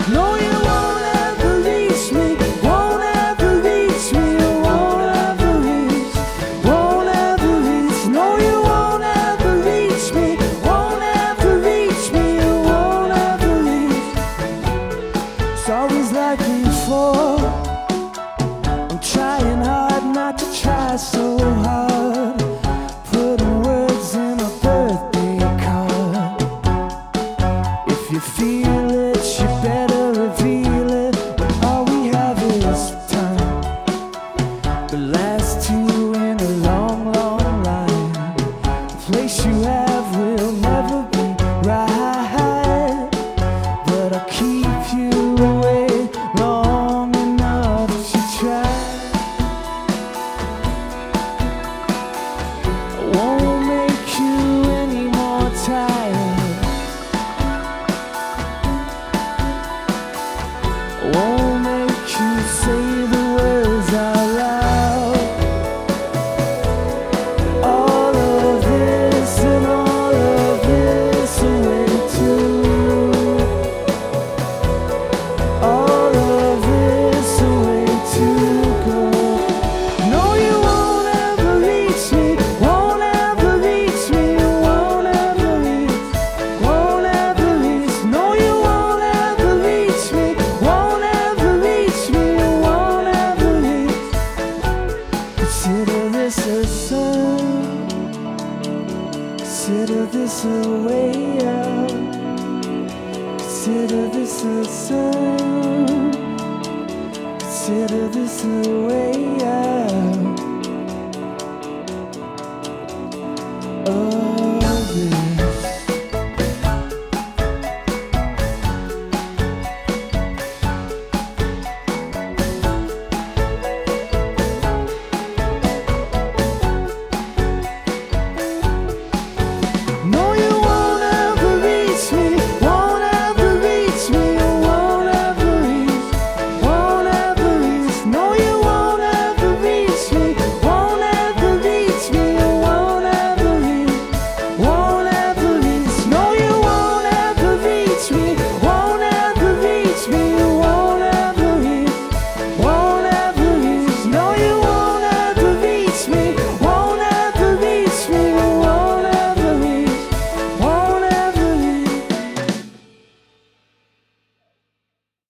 No, you won't ever reach me, won't ever reach me, you won't ever reach, won't ever reach. No, you won't ever reach me, won't ever reach me, you won't ever reach. It's always like before. I'm trying hard not to try so hard, putting words in a birthday card. If you feel it, you better reveal it. All we have is time, the last two in a long, long line. The place you have will never be right, but I'll keep you away long enough to try. I won't make you any more tired, I won't make you say the words out loud. All of this and all of this away too. All of this away to go. No, you won't ever reach me, won't ever reach me, you won't ever reach, won't ever reach. No, you won't ever reach me, won't ever reach me, you won't ever reach. Consider this a sign, consider this a way out, consider this a sign, consider this a way out. Oh.